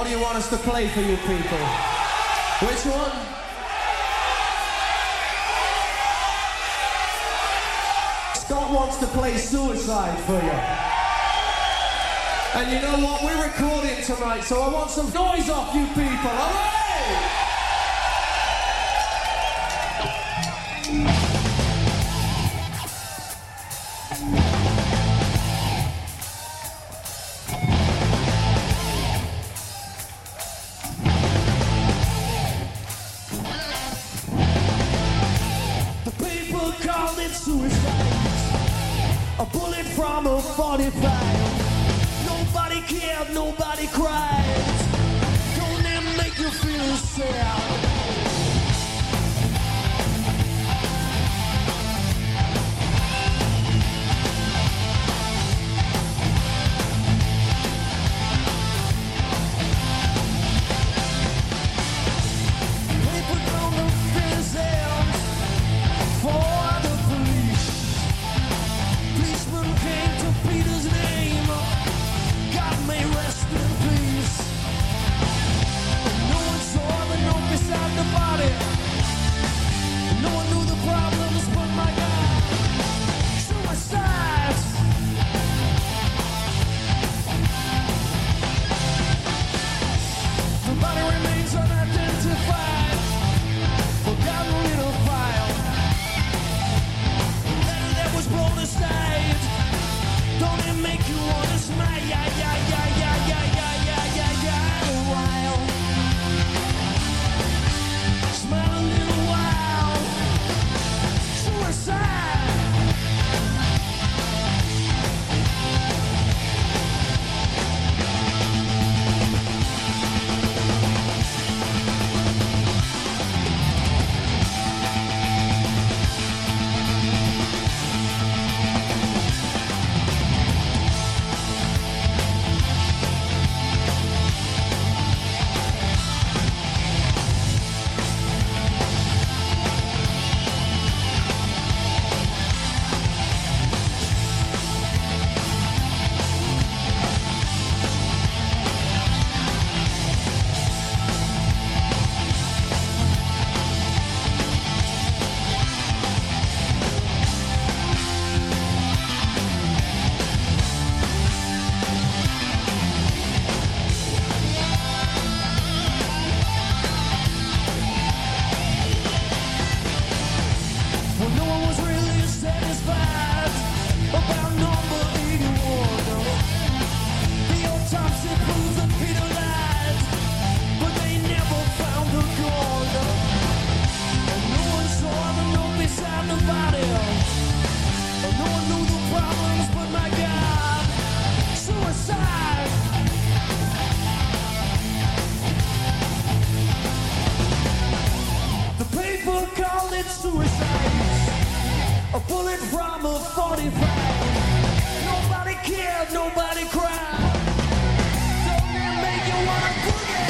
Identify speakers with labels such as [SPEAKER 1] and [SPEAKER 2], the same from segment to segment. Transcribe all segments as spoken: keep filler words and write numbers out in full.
[SPEAKER 1] do you want us to play for you people? Which one? Scott wants to play Suicide for you. And you know what? We're recording tonight, so I want some noise off you people, alright?
[SPEAKER 2] Suicide, a bullet from a forty-five. Nobody cared, nobody cried. Don't it make you feel sad? People don't know themselves for the police. Policeman came to Peter's name. God may rest in peace. No one saw the note beside the body. No one knew the problems, but my God, suicide. The body remains unidentified. Forgotten in a file. Letter that was blown aside. Don't it make you wanna smile? Yeah, yeah, yeah, yeah, yeah, yeah, yeah, yeah, yeah. A while. Smile a little while. Suicide. Well, no one was really satisfied about number eighty-one. The autopsy proves that Peter lied, but they never found the gun. And no one saw the note beside the body. And no one knew the problems, but my God, suicide. The paper called it suicide. A bullet from a forty-five. Nobody cared, nobody cried. Don't it make you wanna boogie?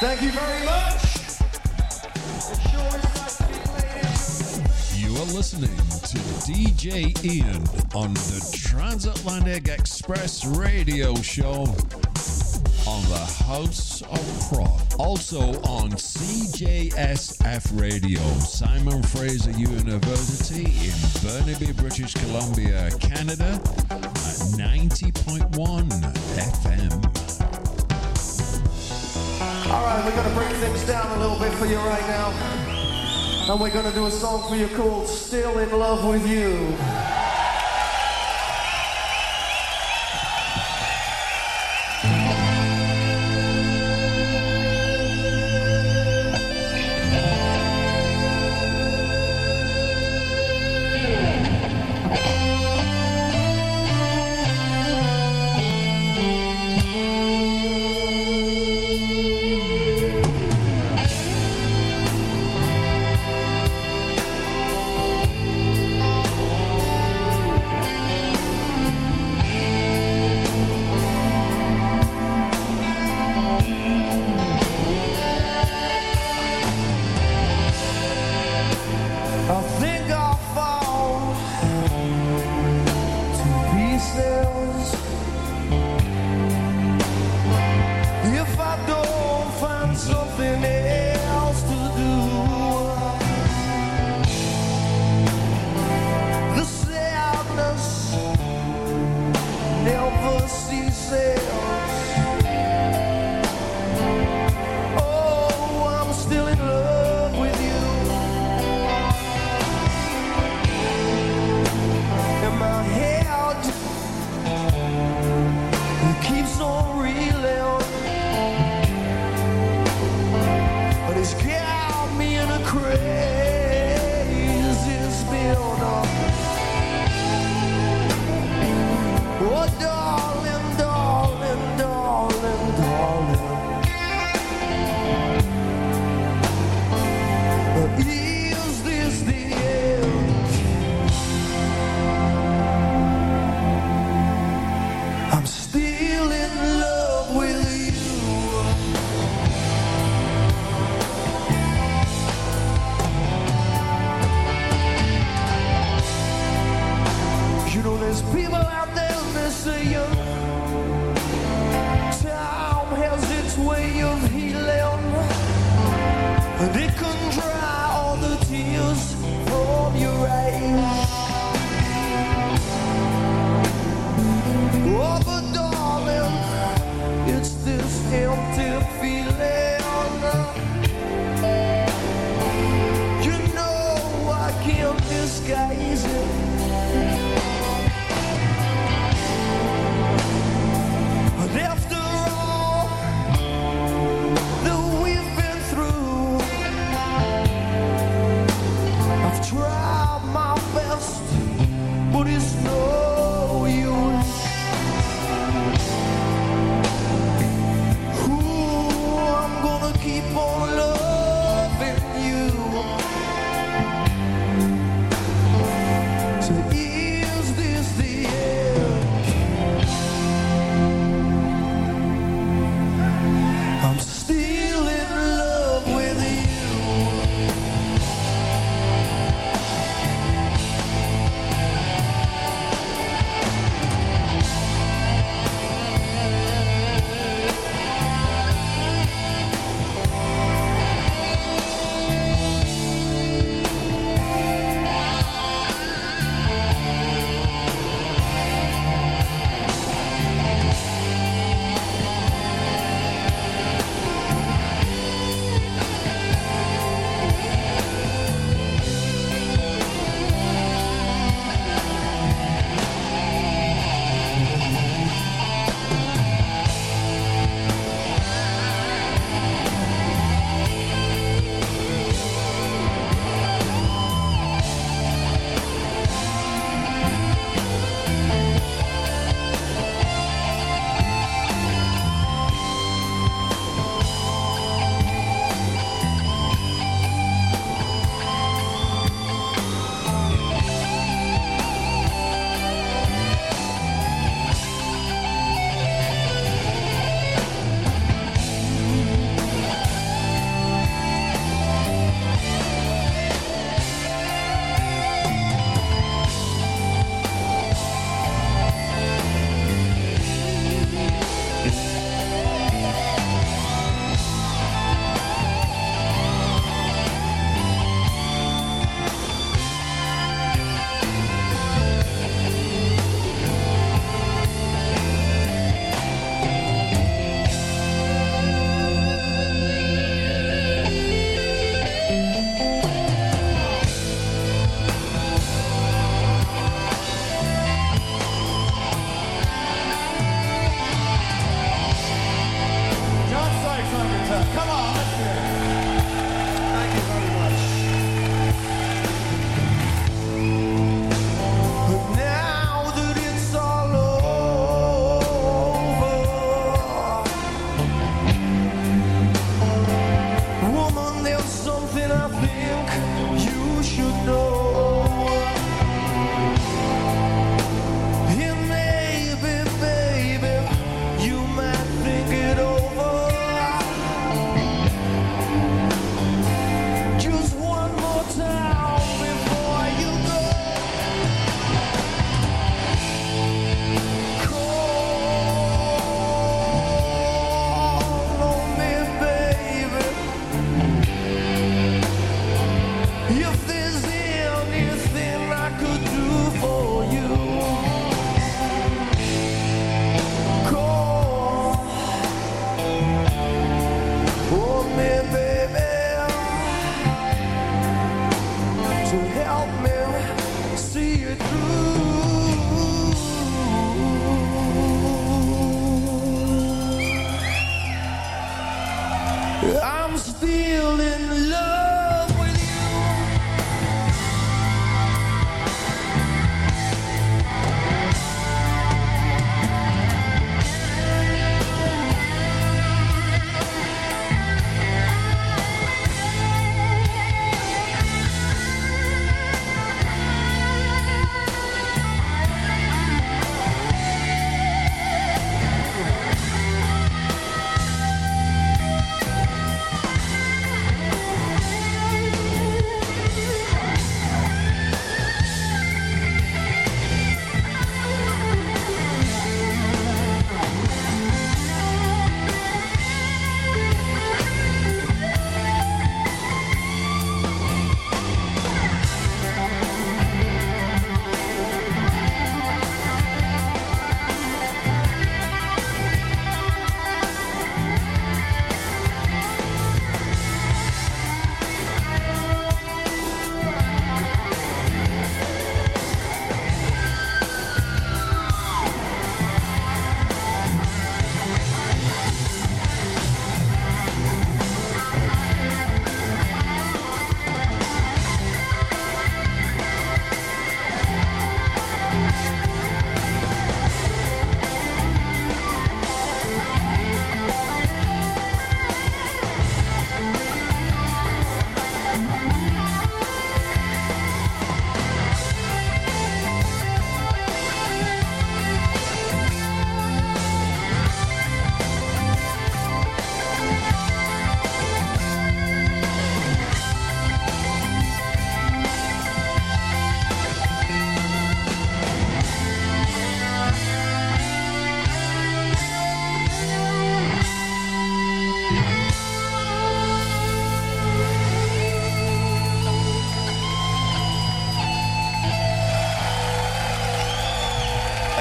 [SPEAKER 1] Thank you very much. It sure is nice to be playing.
[SPEAKER 3] You are listening to D J Ian on the Transatlantic Express radio show on the House of Prog. Also on C J S F Radio, Simon Fraser University in Burnaby, British Columbia, Canada at ninety point one F M.
[SPEAKER 1] All right, we're going to bring things down a little bit for you right now. And we're going to do a song for you called Still in Love with You.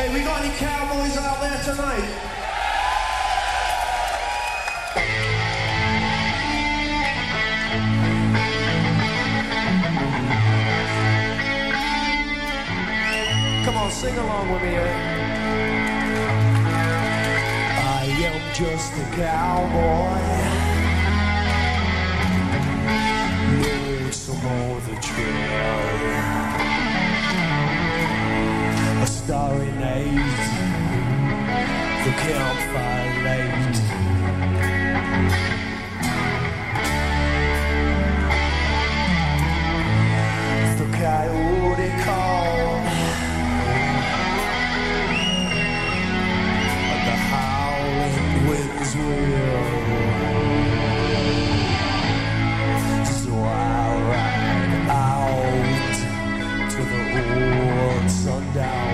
[SPEAKER 1] Hey, we got any cowboys out there tonight? Come on, sing along with me, eh?
[SPEAKER 2] I am just a cowboy. Lonesome on the trail. A starry night, the campfire light. The coyote call. The howling winds will. So I'll ride out to the old sundown.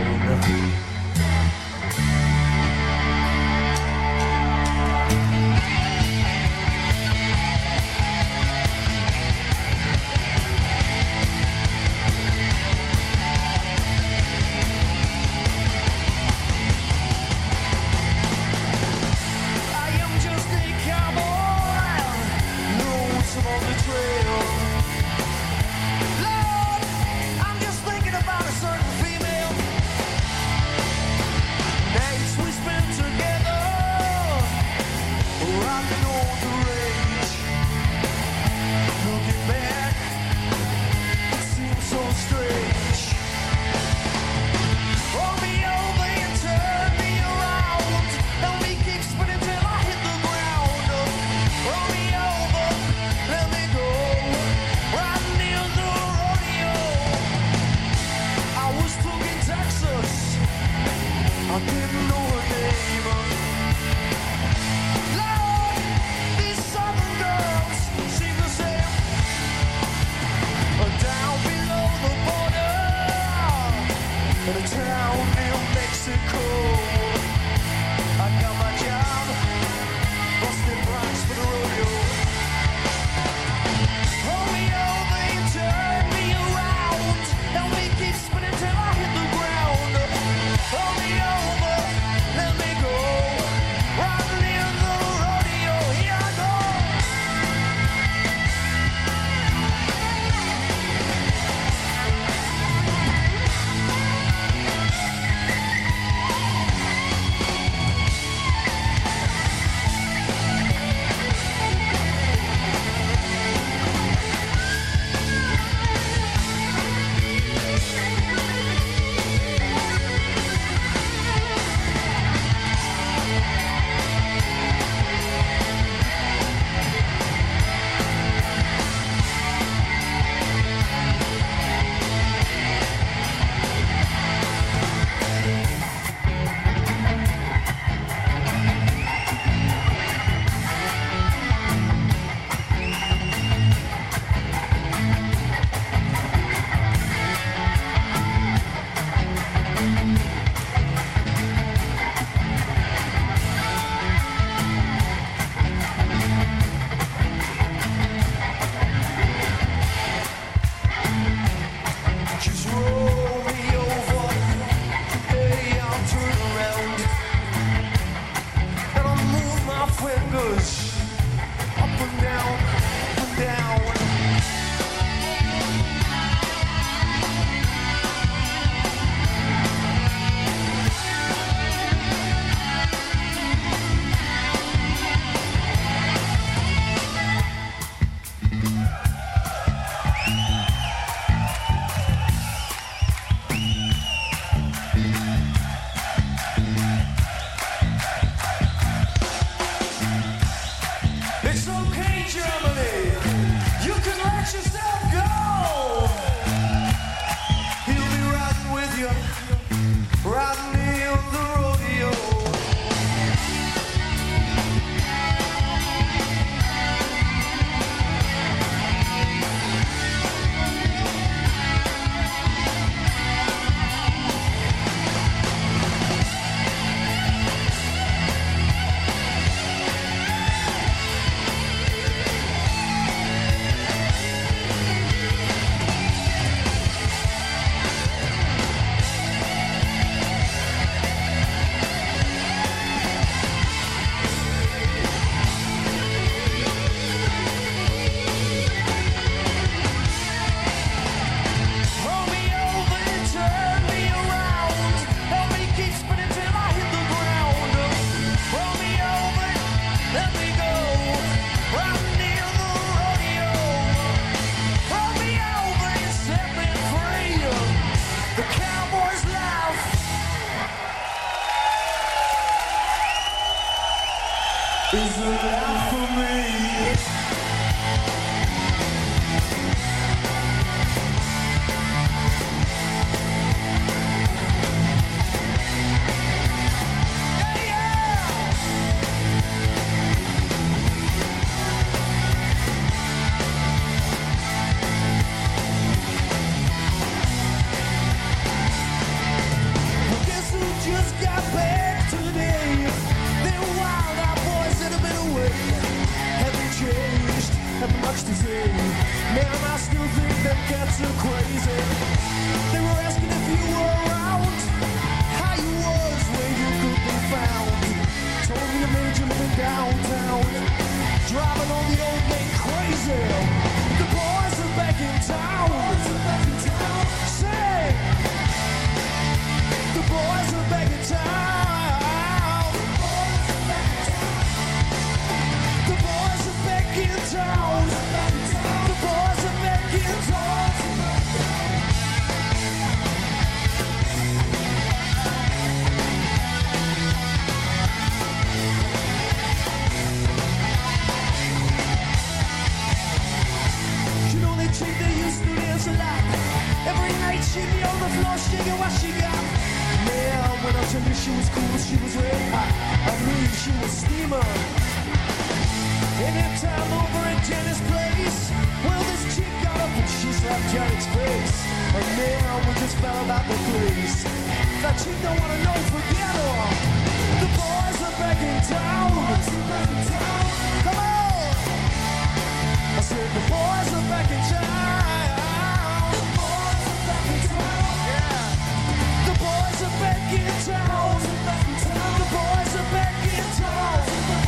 [SPEAKER 2] digging what she got. Man, when I told you she was cool, she was red hot. I mean, she was steamer. In that time over at Janis' place, well, this chick got up and she slapped Janet's face. And man, we just fell about the place. That chick don't wanna know, forget her. The boys are back in town. Come on! I said the boys are back in town. The boys are back in town. Yeah. The boys are back in town. The boys are back in town.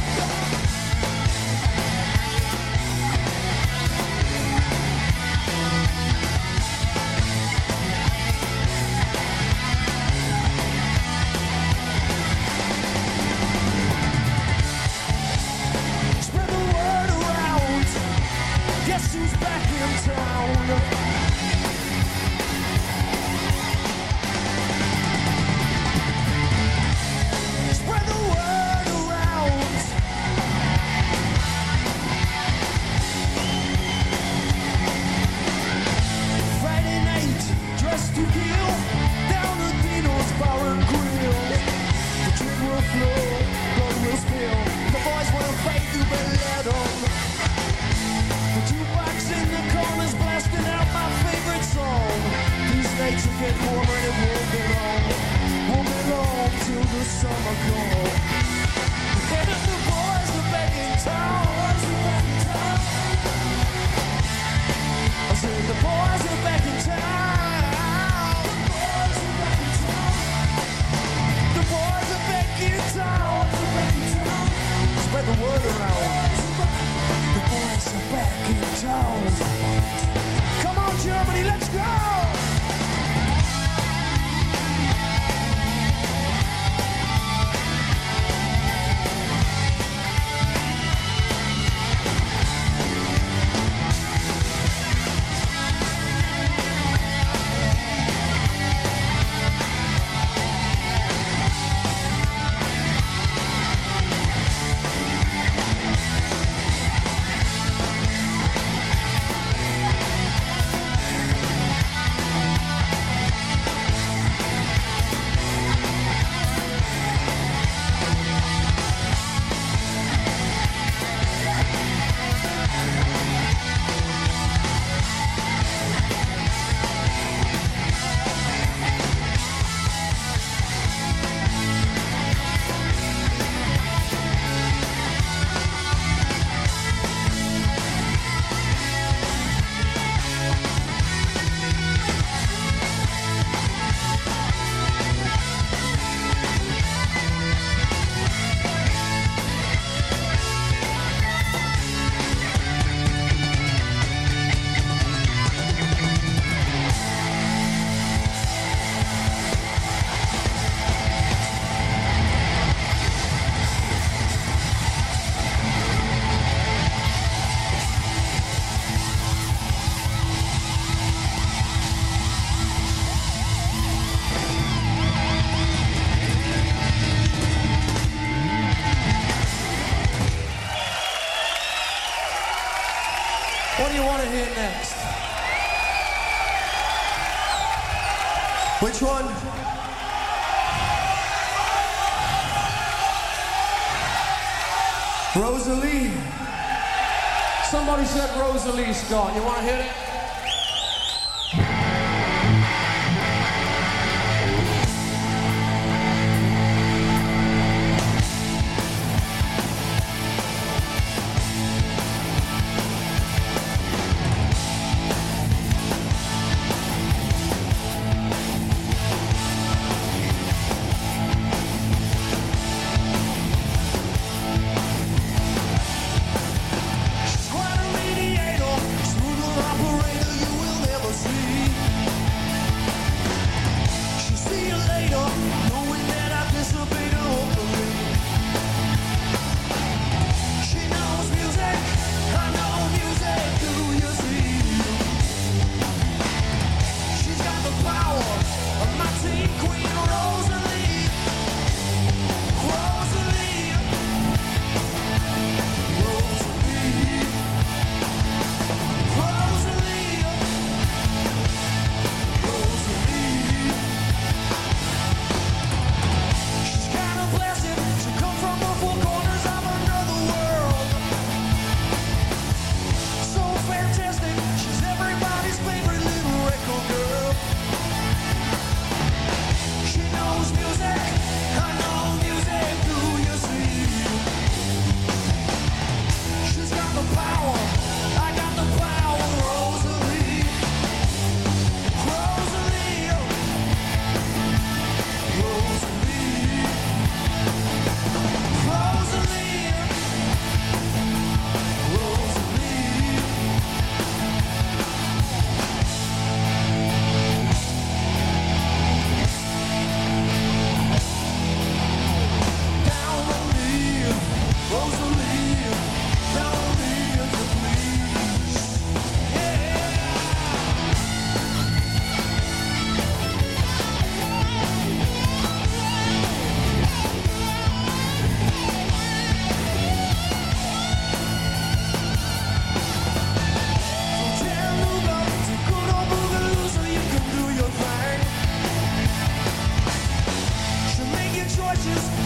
[SPEAKER 2] Spread the word around. Guess who's back in town? Spread the word around. Friday night, dressed to kill, down at Dino's Bar and Grill. The drink will flow, blood will spill. The boys wanna fight, you better let 'em. The jukebox in the corner's blasting out my favorite song. These nights will get warmer and it won't be long. Won't be long till the summer comes. And if the boys are back in town, I said the boys are back in town. The boys are back in town. Spread the word around. The boys are back in town. Come on, Germany, let's go! What do you want to hear next?
[SPEAKER 1] Which one? Rosalie.
[SPEAKER 2] Somebody said Rosalie, Scott. You want to hear it? Quite a radiator, smooth operator. just